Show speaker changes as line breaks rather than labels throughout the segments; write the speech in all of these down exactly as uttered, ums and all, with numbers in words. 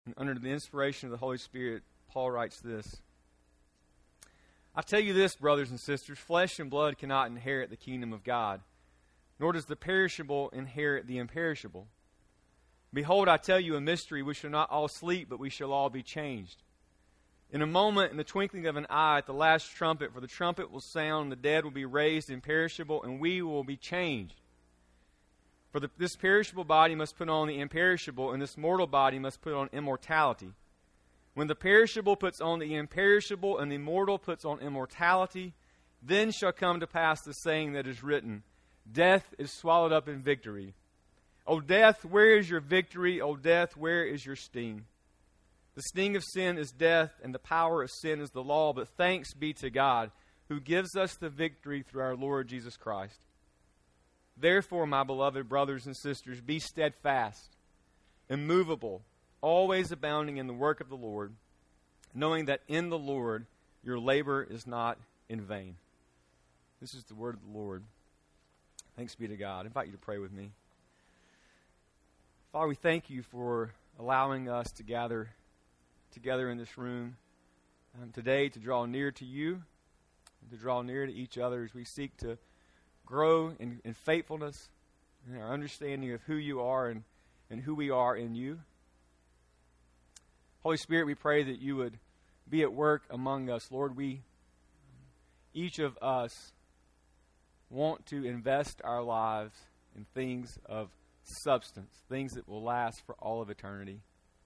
And under the inspiration of the Holy Spirit, Paul writes this. I tell you this, brothers and sisters, flesh and blood cannot inherit the kingdom of God, nor does the perishable inherit the imperishable. Behold, I tell you a mystery. We shall not all sleep, but we shall all be changed. In a moment, in the twinkling of an eye, at the last trumpet, for the trumpet will sound, the dead will be raised imperishable, and we will be changed. For the, this perishable body must put on the imperishable, and this mortal body must put on immortality. When the perishable puts on the imperishable, and the mortal puts on immortality, then shall come to pass the saying that is written, Death is swallowed up in victory. O death, where is your victory? O death, where is your sting? The sting of sin is death, and the power of sin is the law. But thanks be to God, who gives us the victory through our Lord Jesus Christ. Therefore, my beloved brothers and sisters, be steadfast, immovable, always abounding in the work of the Lord, knowing that in the Lord your labor is not in vain. This is the word of the Lord. Thanks be to God. I invite you to pray with me. Father, we thank you for allowing us to gather together in this room um, today to draw near to you, to draw near to each other as we seek to grow in, in faithfulness and our understanding of who you are and, and who we are in you. Holy Spirit, we pray that you would be at work among us. Lord, we, each of us, want to invest our lives in things of substance, things that will last for all of eternity.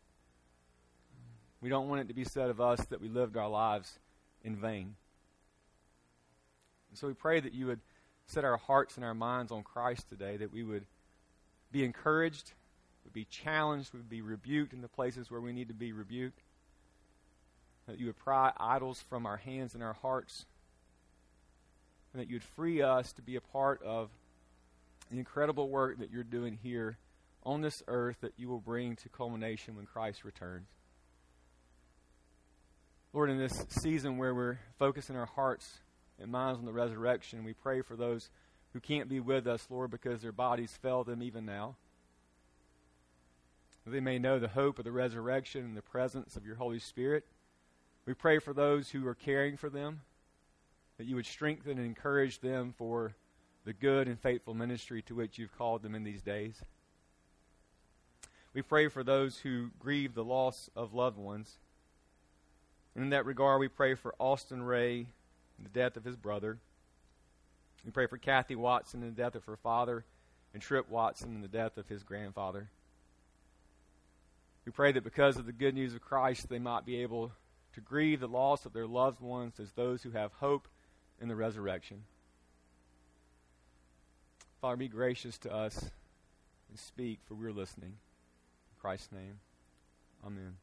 We don't want it to be said of us that we lived our lives in vain. And so we pray that you would set our hearts and our minds on Christ today, that we would be encouraged, would be challenged, would be rebuked in the places where we need to be rebuked, that you would pry idols from our hands and our hearts, and that you would free us to be a part of the incredible work that you're doing here on this earth that you will bring to culmination when Christ returns. Lord, in this season where we're focusing our hearts and minds on the resurrection, we pray for those who can't be with us, Lord, because their bodies fail them even now. That they may know the hope of the resurrection and the presence of your Holy Spirit. We pray for those who are caring for them, that you would strengthen and encourage them for the good and faithful ministry to which you've called them in these days. We pray for those who grieve the loss of loved ones. And in that regard, we pray for Austin Ray and the death of his brother. We pray for Kathy Watson and the death of her father, and Tripp Watson and the death of his grandfather. We pray that because of the good news of Christ, they might be able to grieve the loss of their loved ones as those who have hope in the resurrection. Father, be gracious to us and speak, for we're listening. In Christ's name, amen.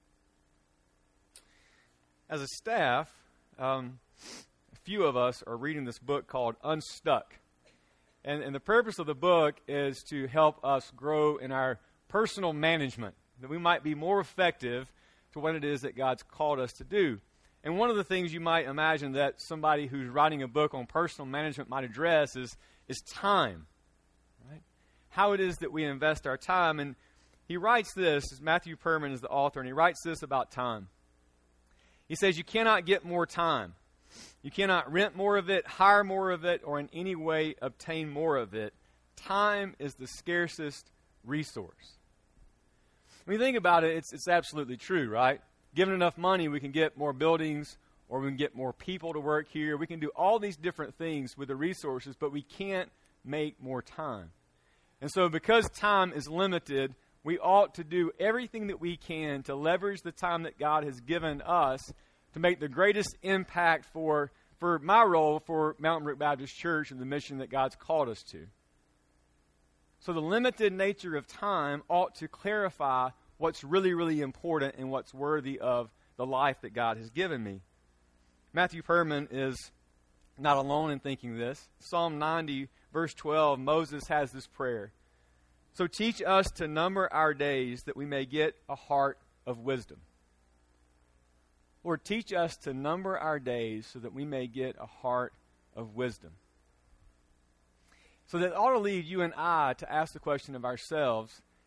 As a staff, um, a few of us are reading this book called Unstuck. And, and the purpose of the book is to help us grow in our personal management, that we might be more effective to what it is that God's called us to do. And one of the things you might imagine that somebody who's writing a book on personal management might address is, is time, right? How it is that we invest our time. And he writes this, Matthew Perman is the author, and he writes this about time. He says, you cannot get more time. You cannot rent more of it, hire more of it, or in any way obtain more of it. Time is the scarcest resource. When you think about it, it's, it's absolutely true, right? Given enough money, we can get more buildings, or we can get more people to work here. We can do all these different things with the resources, but we can't make more time. And so because time is limited, we ought to do everything that we can to leverage the time that God has given us to make the greatest impact for, for my role for Mountain Brook Baptist Church and the mission that God's called us to. So the limited nature of time ought to clarify what's really, really important and what's worthy of the life that God has given me. Matthew Perman is not alone in thinking this. Psalm ninety, verse twelve, Moses has this prayer. So teach us to number our days that we may get a heart of wisdom. Lord, teach us to number our days so that we may get a heart of wisdom. So that ought to lead you and I to ask the question of ourselves,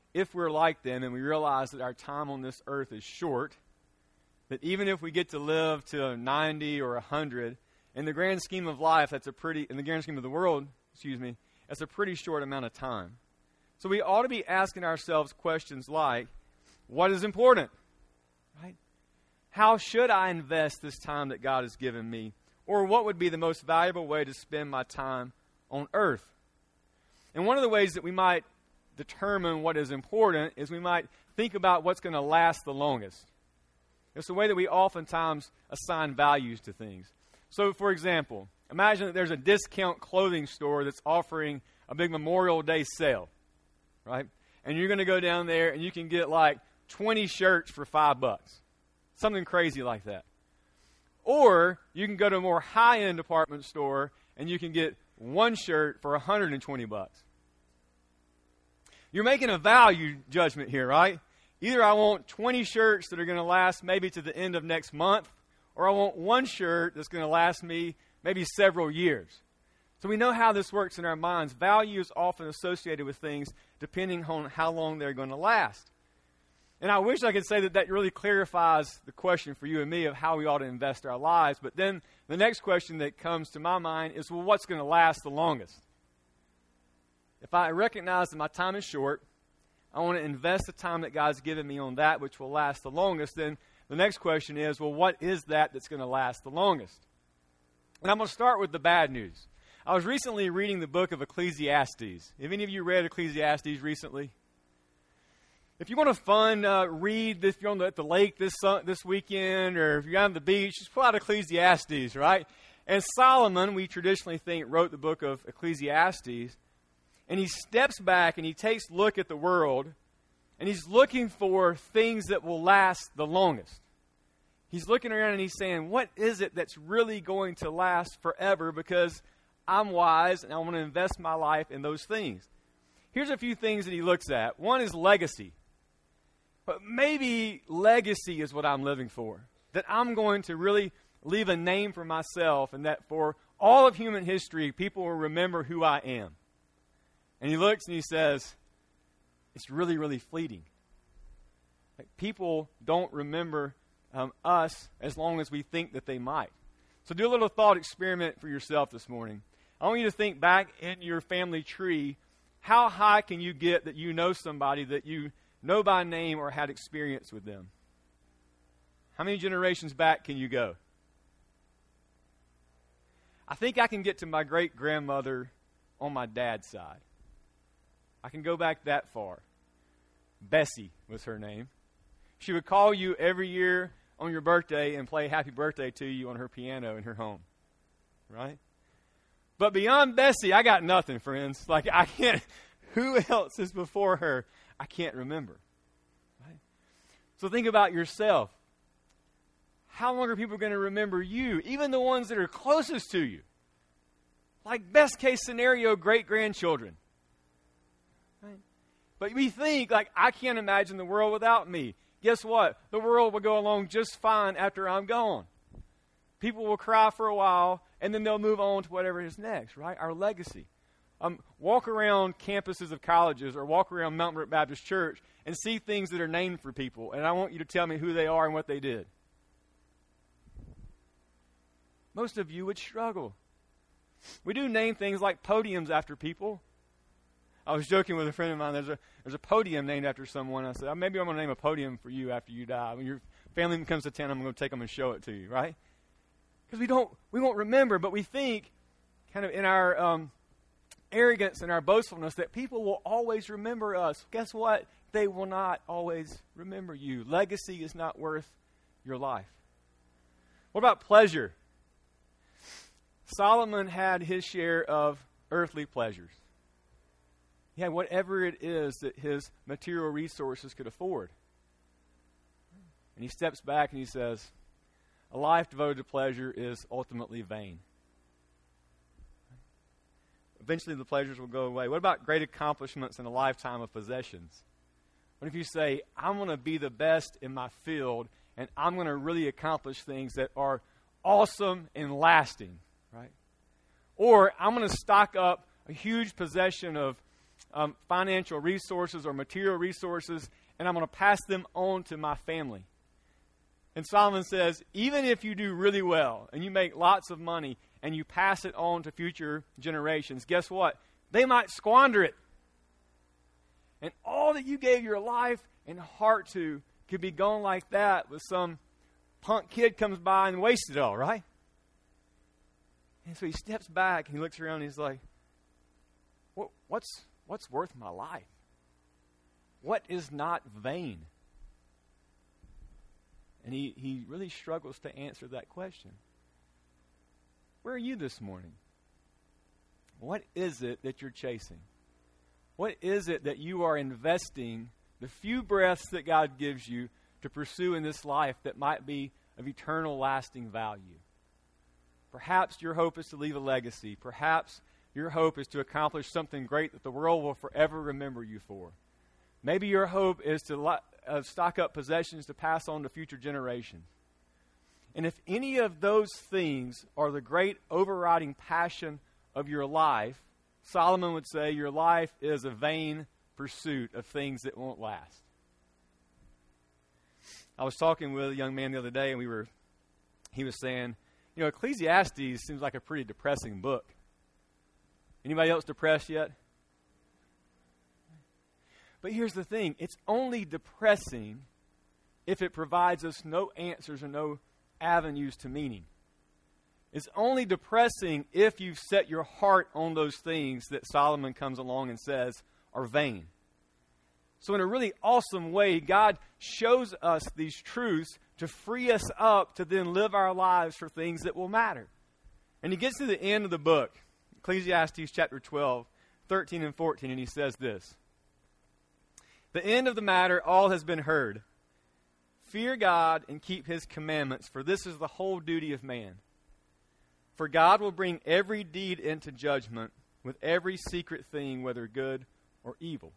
if we're like them and we realize that our time on this earth is short, that even if we get to live to ninety or one hundred, in the grand scheme of life, that's a pretty, in the grand scheme of the world, excuse me, that's a pretty short amount of time. So we ought to be asking ourselves questions like, what is important? Right? How should I invest this time that God has given me? Or what would be the most valuable way to spend my time on earth? And one of the ways that we might determine what is important is we might think about what's going to last the longest. It's the way that we oftentimes assign values to things. So, for example, imagine that there's a discount clothing store that's offering a big Memorial Day sale, right? And you're going to go down there and you can get like twenty shirts for five bucks. Something crazy like that. Or you can go to a more high-end department store and you can get one shirt for one hundred twenty bucks. You're making a value judgment here, right? Either I want twenty shirts that are going to last maybe to the end of next month, or I want one shirt that's going to last me maybe several years. So we know how this works in our minds. Value is often associated with things depending on how long they're going to last. And I wish I could say that that really clarifies the question for you and me of how we ought to invest our lives. But then the next question that comes to my mind is, well, what's going to last the longest? If I recognize that my time is short, I want to invest the time that God's given me on that which will last the longest, then the next question is, well, what is that that's going to last the longest? And I'm going to start with the bad news. I was recently reading the book of Ecclesiastes. Have any of you read Ecclesiastes recently? If you want a fun uh, read, if you're on the, at the lake this uh, this weekend, or if you're on the beach, just pull out Ecclesiastes, right? And Solomon, we traditionally think, wrote the book of Ecclesiastes. And he steps back and he takes a look at the world, and he's looking for things that will last the longest. He's looking around and he's saying, what is it that's really going to last forever? Because I'm wise and I want to invest my life in those things. Here's a few things that he looks at. One is legacy. But maybe legacy is what I'm living for. That I'm going to really leave a name for myself, and that for all of human history, people will remember who I am. And he looks and he says, it's really, really fleeting. Like, people don't remember um, us as long as we think that they might. So do a little thought experiment for yourself this morning. I want you to think back in your family tree. How high can you get that you know somebody that you know by name or had experience with them? How many generations back can you go? I think I can get to my great-grandmother on my dad's side. I can go back that far. Bessie was her name. She would call you every year on your birthday and play happy birthday to you on her piano in her home. Right? But beyond Bessie, I got nothing, friends. Like, I can't, who else is before her? I can't remember. Right? So think about yourself. How long are people going to remember you? Even the ones that are closest to you. Like, best case scenario, great-grandchildren. Right? But we think, like, I can't imagine the world without me. Guess what? The world will go along just fine after I'm gone. People will cry for a while, and then they'll move on to whatever is next, right? Our legacy. Um, walk around campuses of colleges or walk around Mountain Brook Baptist Church and see things that are named for people, and I want you to tell me who they are and what they did. Most of you would struggle. We do name things like podiums after people. I was joking with a friend of mine. There's a there's a podium named after someone. I said, oh, maybe I'm going to name a podium for you after you die. When your family comes to town, I'm going to take them and show it to you, right? Because we don't we won't remember, but we think, kind of in our um, arrogance and our boastfulness, that people will always remember us. Guess what? They will not always remember you. Legacy is not worth your life. What about pleasure? Solomon had his share of earthly pleasures. He had whatever it is that his material resources could afford. And he steps back and he says, a life devoted to pleasure is ultimately vain. Eventually the pleasures will go away. What about great accomplishments and a lifetime of possessions? What if you say, I'm going to be the best in my field, and I'm going to really accomplish things that are awesome and lasting, right? Or I'm going to stock up a huge possession of um, financial resources or material resources, and I'm going to pass them on to my family. And Solomon says, even if you do really well and you make lots of money and you pass it on to future generations, guess what? They might squander it. And all that you gave your life and heart to could be gone like that with some punk kid comes by and wastes it all, right? And so he steps back and he looks around and he's like, what, what's, what's worth my life? What is not vain? And he, he really struggles to answer that question. Where are you this morning? What is it that you're chasing? What is it that you are investing the few breaths that God gives you to pursue in this life that might be of eternal lasting value? Perhaps your hope is to leave a legacy. Perhaps your hope is to accomplish something great that the world will forever remember you for. Maybe your hope is to li- uh, stock up possessions to pass on to future generations. And if any of those things are the great overriding passion of your life, Solomon would say your life is a vain pursuit of things that won't last. I was talking with a young man the other day, and we were, he was saying, you know, Ecclesiastes seems like a pretty depressing book. Anybody else depressed yet? But here's the thing. It's only depressing if it provides us no answers or no avenues to meaning. It's only depressing if you've set your heart on those things that Solomon comes along and says are vain. So in a really awesome way, God shows us these truths to free us up to then live our lives for things that will matter. And he gets to the end of the book, Ecclesiastes chapter twelve, thirteen and fourteen, and he says this. The end of the matter, all has been heard. Fear God and keep his commandments, for this is the whole duty of man. For God will bring every deed into judgment with every secret thing, whether good or evil.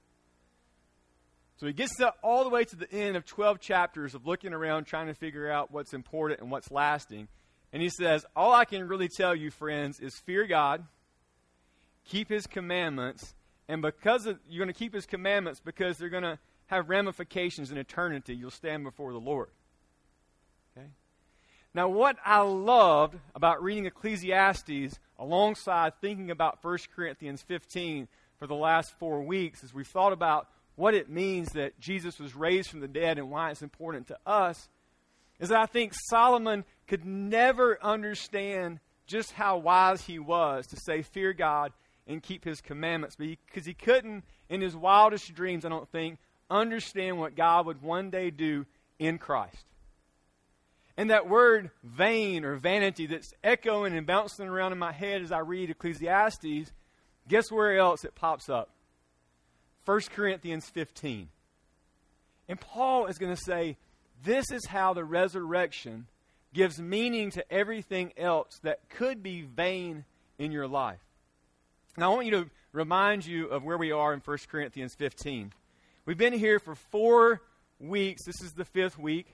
So he gets to, all the way to the end of twelve chapters of looking around, trying to figure out what's important and what's lasting. And he says, all I can really tell you, friends, is fear God, keep his commandments, and because of, you're going to keep his commandments because they're going to have ramifications in eternity. You'll stand before the Lord. Okay? Now, what I loved about reading Ecclesiastes alongside thinking about First Corinthians fifteen for the last four weeks as we've thought about what it means that Jesus was raised from the dead and why it's important to us, is that I think Solomon could never understand just how wise he was to say, fear God and keep his commandments, because he couldn't, in his wildest dreams, I don't think, understand what God would one day do in Christ. And that word vain or vanity that's echoing and bouncing around in my head as I read Ecclesiastes, guess where else it pops up? First Corinthians fifteen. And Paul is going to say, this is how the resurrection gives meaning to everything else that could be vain in your life. Now, I want you to remind you of where we are in First Corinthians fifteen. We've been here for four weeks. This is the fifth week.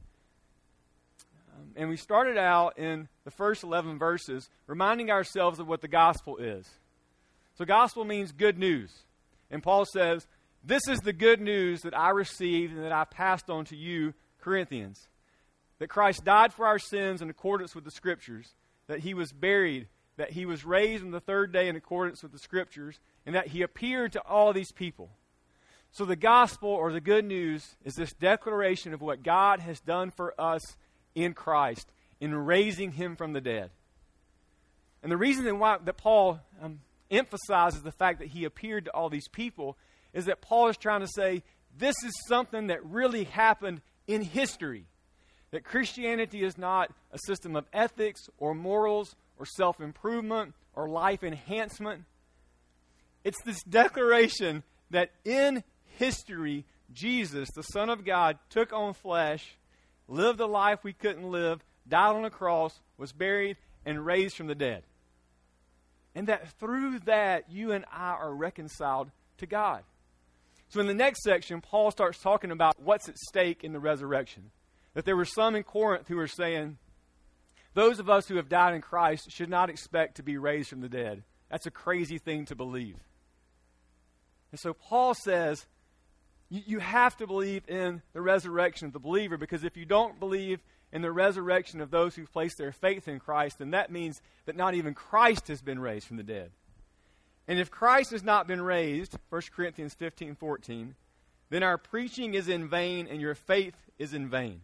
Um, and we started out in the first eleven verses reminding ourselves of what the gospel is. So gospel means good news. And Paul says, this is the good news that I received and that I passed on to you, Corinthians. That Christ died for our sins in accordance with the Scriptures. That he was buried. That he was raised on the third day in accordance with the Scriptures. And that he appeared to all these people. So the gospel, or the good news, is this declaration of what God has done for us in Christ in raising him from the dead. And the reason that, why, that Paul um, emphasizes the fact that he appeared to all these people is that Paul is trying to say this is something that really happened in history. That Christianity is not a system of ethics or morals or self-improvement or life enhancement. It's this declaration that in history, Jesus, the Son of God, took on flesh, lived a life we couldn't live, died on a cross, was buried, and raised from the dead. And that through that, you and I are reconciled to God. So in the next section, Paul starts talking about what's at stake in the resurrection. That there were some in Corinth who were saying, those of us who have died in Christ should not expect to be raised from the dead. That's a crazy thing to believe. And so Paul says, you, you have to believe in the resurrection of the believer, because if you don't believe in the resurrection of those who place their faith in Christ, then that means that not even Christ has been raised from the dead. And if Christ has not been raised, First Corinthians fifteen fourteen, then our preaching is in vain and your faith is in vain.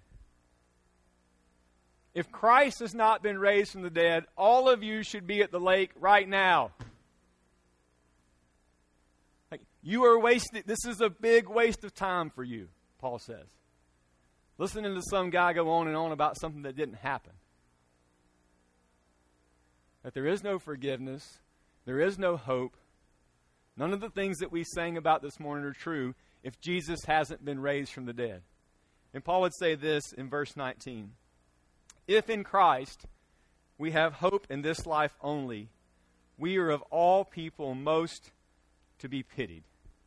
If Christ has not been raised from the dead, all of you should be at the lake right now. Like, you are wasted. This is a big waste of time for you, Paul says. Listening to some guy go on and on about something that didn't happen. That there is no forgiveness. There is no hope. None of the things that we sang about this morning are true if Jesus hasn't been raised from the dead. And Paul would say this in verse nineteen. If in Christ we have hope in this life only, we are of all people most to be pitied.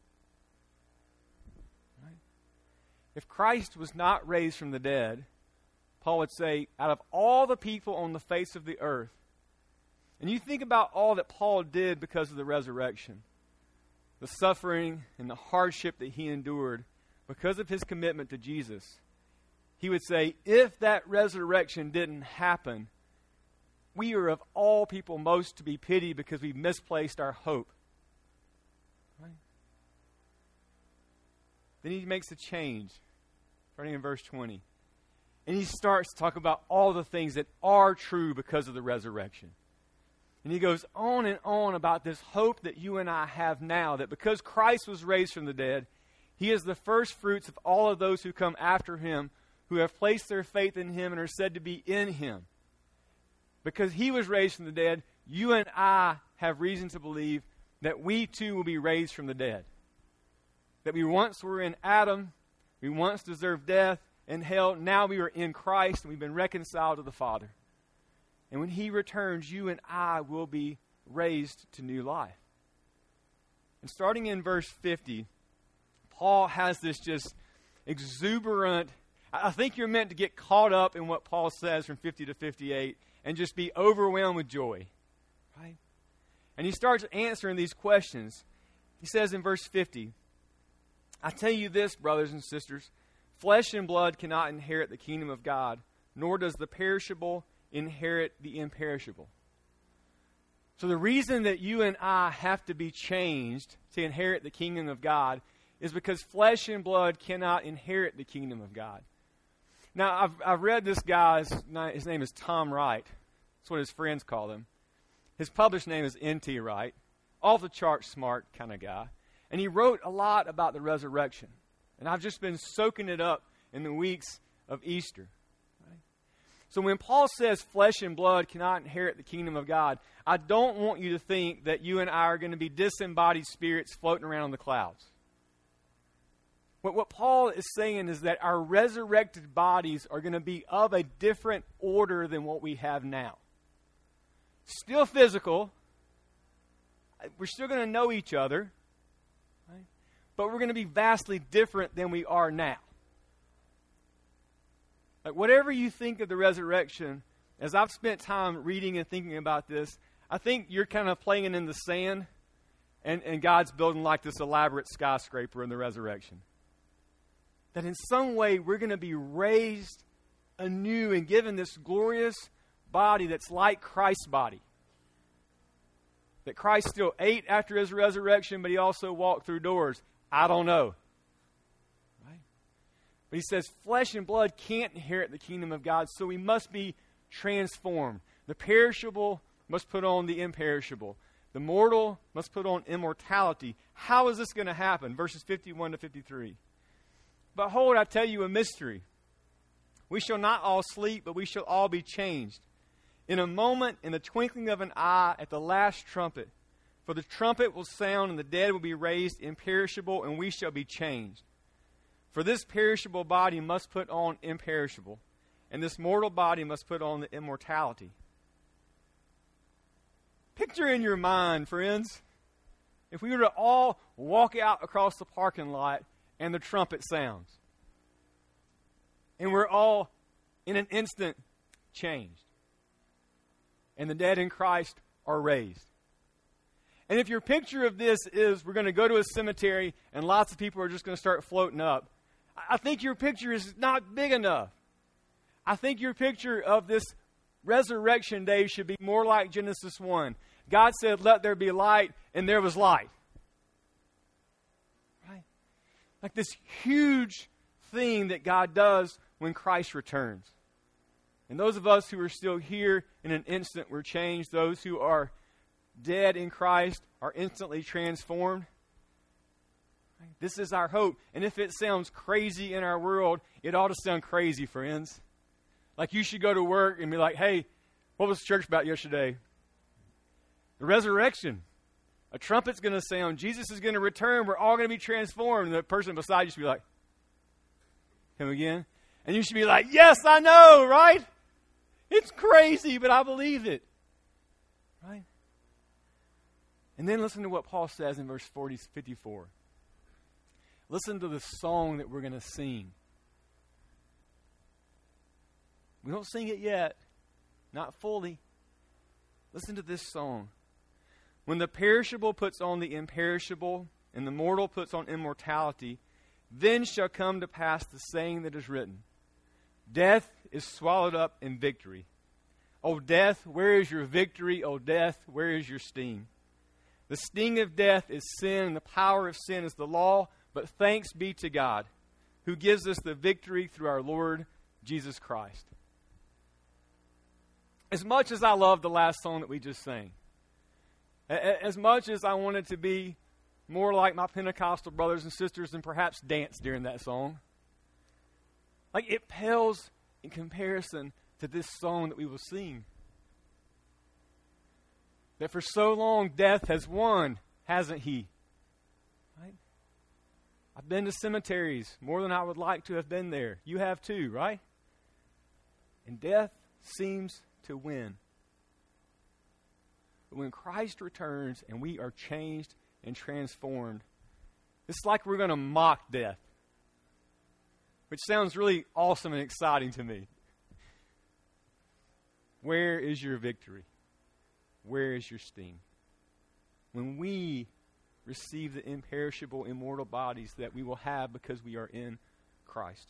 Right? If Christ was not raised from the dead, Paul would say, out of all the people on the face of the earth, and you think about all that Paul did because of the resurrection, the suffering and the hardship that he endured because of his commitment to Jesus, he would say, if that resurrection didn't happen, we are of all people most to be pitied because we've misplaced our hope. Right? Then he makes a change, starting in verse twenty. And he starts to talk about all the things that are true because of the resurrection. And he goes on and on about this hope that you and I have now, that because Christ was raised from the dead, he is the first fruits of all of those who come after him, who have placed their faith in him and are said to be in him. Because he was raised from the dead, you and I have reason to believe that we too will be raised from the dead. That we once were in Adam, we once deserved death and hell, now we are in Christ and we've been reconciled to the Father. And when he returns, you and I will be raised to new life. And starting in verse fifty, Paul has this just exuberant, I think you're meant to get caught up in what Paul says from fifty to fifty-eight and just be overwhelmed with joy. Right? And he starts answering these questions. He says in verse fifty, I tell you this, brothers and sisters, flesh and blood cannot inherit the kingdom of God, nor does the perishable inherit the imperishable. So the reason that you and I have to be changed to inherit the kingdom of God is because flesh and blood cannot inherit the kingdom of God. Now, I've, I've read this guy's, his name is Tom Wright. That's what his friends call him. His published name is N T Wright. Off the chart smart kind of guy. And he wrote a lot about the resurrection. And I've just been soaking it up in the weeks of Easter. Right? So when Paul says flesh and blood cannot inherit the kingdom of God, I don't want you to think that you and I are going to be disembodied spirits floating around in the clouds. What, what Paul is saying is that our resurrected bodies are going to be of a different order than what we have now. Still physical. We're still going to know each other. Right? But we're going to be vastly different than we are now. Like whatever you think of the resurrection, as I've spent time reading and thinking about this, I think you're kind of playing in the sand and, and God's building like this elaborate skyscraper in the resurrection. That in some way we're going to be raised anew and given this glorious body that's like Christ's body. That Christ still ate after his resurrection, but he also walked through doors. I don't know. Right? But he says flesh and blood can't inherit the kingdom of God, so we must be transformed. The perishable must put on the imperishable. The mortal must put on immortality. How is this going to happen? Verses fifty-one to fifty-three. Behold, I tell you a mystery. We shall not all sleep, but we shall all be changed. In a moment, in the twinkling of an eye, at the last trumpet. For the trumpet will sound, and the dead will be raised imperishable, and we shall be changed. For this perishable body must put on imperishable, and this mortal body must put on the immortality. Picture in your mind, friends, if we were to all walk out across the parking lot and the trumpet sounds. And we're all, in an instant, changed. And the dead in Christ are raised. And if your picture of this is we're going to go to a cemetery and lots of people are just going to start floating up, I think your picture is not big enough. I think your picture of this resurrection day should be more like Genesis one. God said, let there be light, and there was light. Right? Like this huge thing that God does when Christ returns. And those of us who are still here in an instant were changed. Those who are dead in Christ are instantly transformed. This is our hope. And if it sounds crazy in our world, it ought to sound crazy, friends. Like you should go to work and be like, hey, what was church about yesterday? The resurrection. A trumpet's going to sound. Jesus is going to return. We're all going to be transformed. And the person beside you should be like, him again? And you should be like, yes, I know, right? It's crazy, but I believe it. Right? And then listen to what Paul says in verse forty, fifty-four. Listen to the song that we're going to sing. We don't sing it yet. Not fully. Listen to this song. When the perishable puts on the imperishable, and the mortal puts on immortality, then shall come to pass the saying that is written, death is swallowed up in victory. O death, where is your victory? O death, where is your sting? The sting of death is sin, and the power of sin is the law, but thanks be to God, who gives us the victory through our Lord Jesus Christ. As much as I love the last song that we just sang, as much as I wanted to be more like my Pentecostal brothers and sisters and perhaps dance during that song, like it pales in comparison to this song that we will sing. That for so long death has won, hasn't he? Right? I've been to cemeteries more than I would like to have been there. You have too, right? And death seems to win. But when Christ returns and we are changed and transformed, it's like we're going to mock death, which sounds really awesome and exciting to me. Where is your victory? Where is your sting? When we receive the imperishable, immortal bodies that we will have because we are in Christ.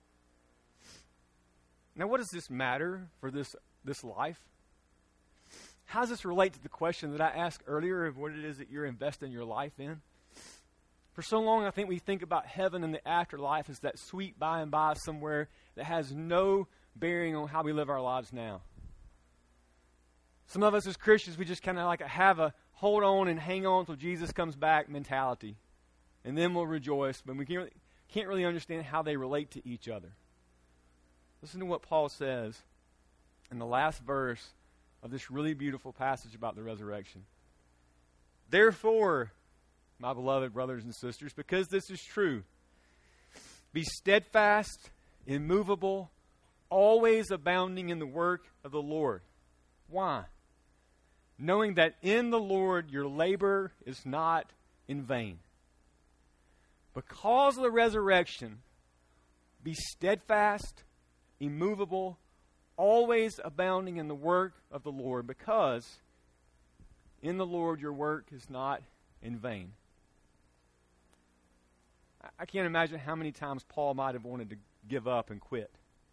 Now, what does this matter for this, this life? How does this relate to the question that I asked earlier of what it is that you're investing your life in? For so long, I think we think about heaven and the afterlife as that sweet by and by somewhere that has no bearing on how we live our lives now. Some of us as Christians, we just kind of like have a hold on and hang on until Jesus comes back mentality. And then we'll rejoice, but we can't, can't really understand how they relate to each other. Listen to what Paul says in the last verse of this really beautiful passage about the resurrection. Therefore, my beloved brothers and sisters, because this is true, be steadfast, immovable, always abounding in the work of the Lord. Why? Knowing that in the Lord your labor is not in vain. Because of the resurrection, be steadfast, immovable, always abounding in the work of the Lord, because in the Lord your work is not in vain. I can't imagine how many times Paul might have wanted to give up and quit.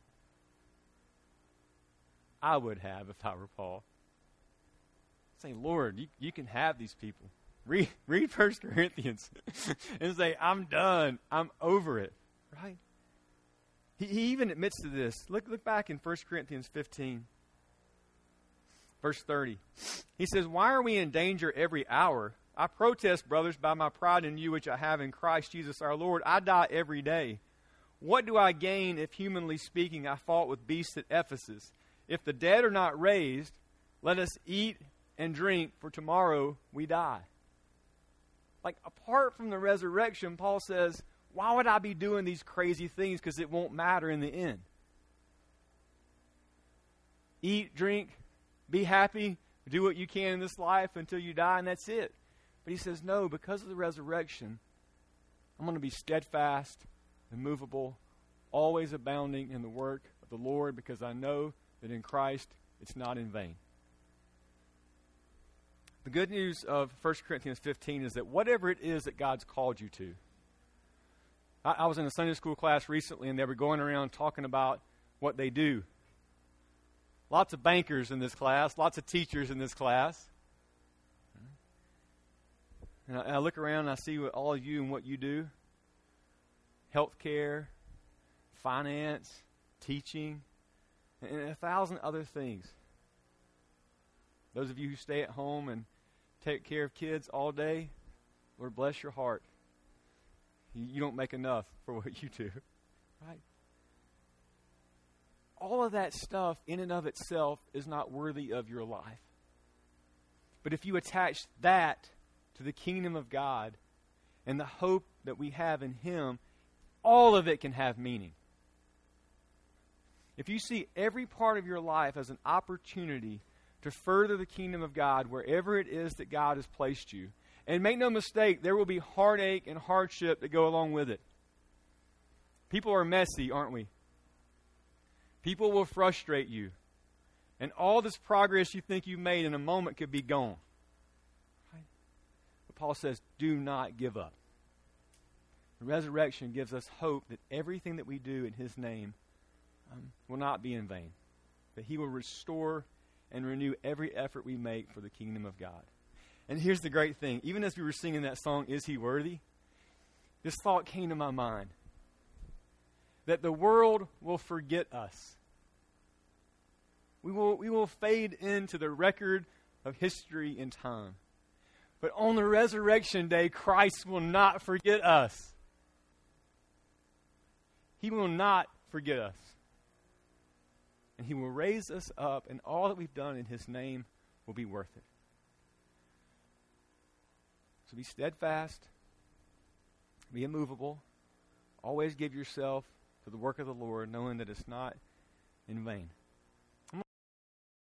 I would have if I were Paul. Say, Lord, you, you can have these people. Read, read First Corinthians and say, I'm done. I'm over it. Right? He, he even admits to this. Look, look back in First Corinthians fifteen, verse thirty. He says, why are we in danger every hour? I protest, brothers, by my pride in you which I have in Christ Jesus our Lord. I die every day. What do I gain if, humanly speaking, I fought with beasts at Ephesus? If the dead are not raised, let us eat and drink, for tomorrow we die. Like, apart from the resurrection, Paul says, why would I be doing these crazy things? Because it won't matter in the end. Eat, drink, be happy, do what you can in this life until you die, and that's it. But he says, no, because of the resurrection, I'm going to be steadfast, immovable, always abounding in the work of the Lord, because I know that in Christ it's not in vain. The good news of First Corinthians fifteen is that whatever it is that God's called you to. I, I was in a Sunday school class recently, and they were going around talking about what they do. Lots of bankers in this class, lots of teachers in this class. And I, and I look around and I see what all of you and what you do. Healthcare, finance, teaching, and a thousand other things. Those of you who stay at home and take care of kids all day, Lord bless your heart. You, you don't make enough for what you do, right? All of that stuff in and of itself is not worthy of your life. But if you attach that to the kingdom of God and the hope that we have in Him, all of it can have meaning. If you see every part of your life as an opportunity to further the kingdom of God wherever it is that God has placed you, and make no mistake, there will be heartache and hardship that go along with it. People are messy, aren't we? People will frustrate you. And all this progress you think you've made in a moment could be gone. Right? But Paul says, do not give up. The resurrection gives us hope that everything that we do in His name um, will not be in vain. That He will restore and renew every effort we make for the kingdom of God. And here's the great thing. Even as we were singing that song, Is He Worthy? This thought came to my mind. That the world will forget us. We will, we will fade into the record of history and time. But on the resurrection day, Christ will not forget us. He will not forget us. And He will raise us up, and all that we've done in His name will be worth it. So be steadfast, be immovable, always give yourself to the work of the Lord, knowing that it's not in vain.